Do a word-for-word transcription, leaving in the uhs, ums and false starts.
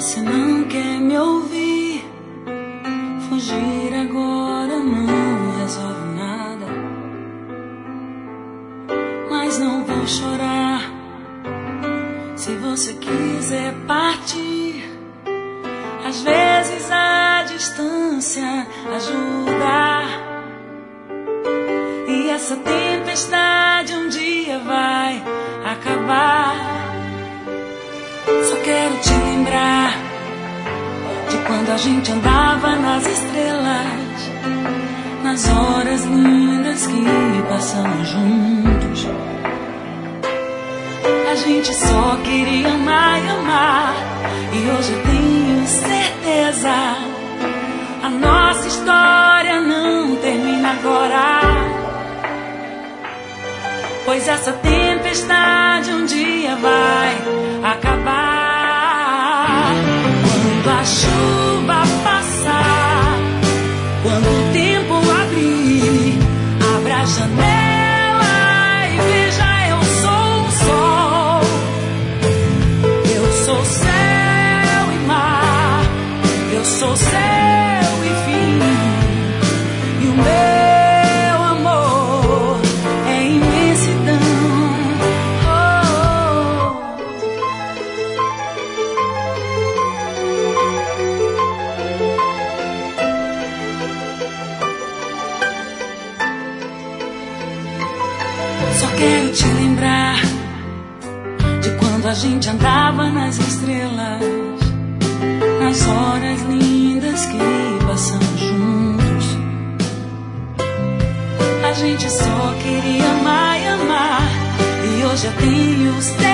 você não quer me ouvir, fugir agora não resolve nada. Mas não vou chorar se você quiser partir. Às vezes a distância ajuda, e essa tempestade um dia vai acabar. Só quero te lembrar de quando a gente andava nas estrelas, nas horas lindas que passamos juntos. A gente só queria amar e amar, e hoje eu tenho certeza, a nossa história não termina agora. Pois essa tempestade um dia vai acabar. Quando a chuva passar, quando o tempo abrir, abra a janela e veja, eu sou o sol. Eu sou céu e mar, eu sou céu e fim, e o meu amor é imensidão. Oh, oh. Só quero te lembrar de quando a gente andava nas estrelas, nas horas lindas que passamos juntos. A gente só queria amar e amar, e hoje eu tenho certeza,